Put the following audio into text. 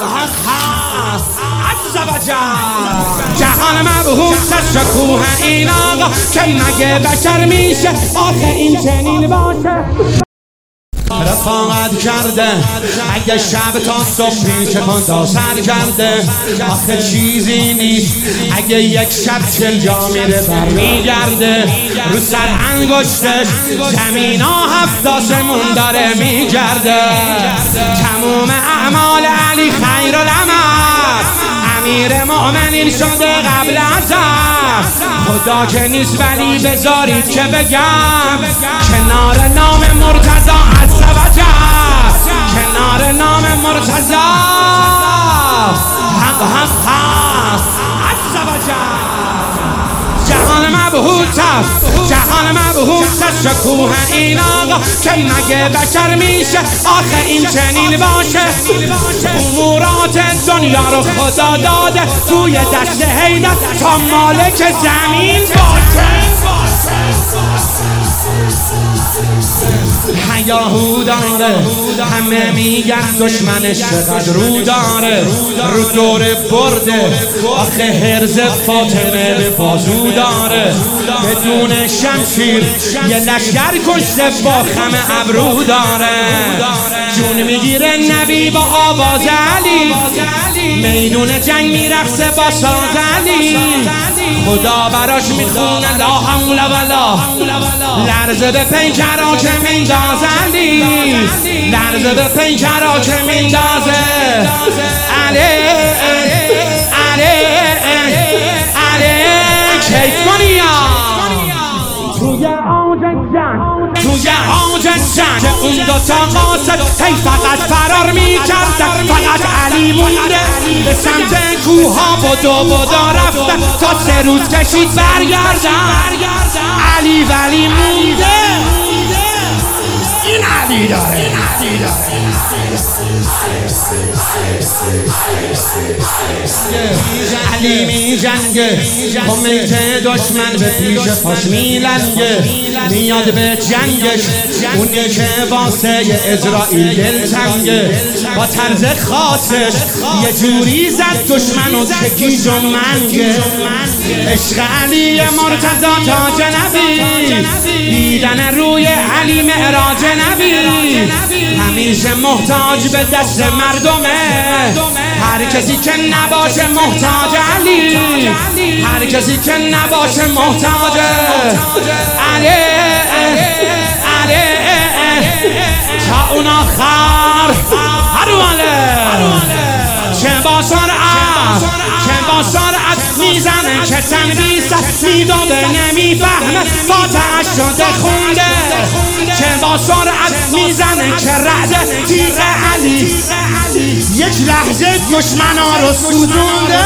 هست عز و جل. جهان مبهوت از شکوه این آقا که مگه بشر میشه آخه این چنین باشه. رفاقت کرده اگه شب تا صبح پیش کن تا سر کرده آخه چیزی نیست اگه یک شب 40 جا میره برمیگرده. رو سر انگشتش زمین ها 7 آسمون داره میگرده. تموم اعمال علی خیر العمل امیر مؤمنین شده قبل ازم. خدا که نیست ولی بذارید که بگم کنار نام مرتضی عز و جل. کنار نام مرتضی حق هست عز و جل. جهان مبهوت است جهان مبهوت است شکوه این آقا که مگه بشر میشه آخه این چنین باشه. امورات دنیا رو خدا داده توی دست حیدر تا مالک زمین باشه. هیاهو داره همه میگن دشمنش چقدر رو داره. رو دور برده آخه حرز فاطمه به بازو داره. بدون شمشیر یه لشگر کشته با خم ابرو داره. جون میگیره نبی با آواز علی میدون جنگ میرقصه با ساز علی. خدا براش میخونه لا حول ولا لرزه به پیکرها که میندازه علی. لرزه به پیکرها که میندازه علی علی علی. کیف کنی توی آج جنگ توی آج جنگ اون دوتا قاصد هی فقط فرار میکردن. فقط علی مونده به سمت کوه ها بدو رفتن تا 3 روز کشید برگردن. علی ولی مونده این علی داره. علی می جنگه کمیت دشمن به پیش پاش میلنگه. میاد به جنگش اونی که واسه اسرائیل دل تنگه. با طرز خاصش یه جوری زد دشمنو که گیج و منگه. عشق علی مرتضی تاج نبی دیدن روی علی معراج نبی. همیشه محتاج به دست مردمه. هر کسی که نباشه محتاج علی. هر کسی که نباشه محتاج علی علی تا اون آخر هرواله. چه با سرعت میزنه که تنبیس میداده نمیفهمه فاتحش شده خونده. چه با سرعت میزنه که رعد تیغ علی یک لحظه دشمنا رو سوزونده.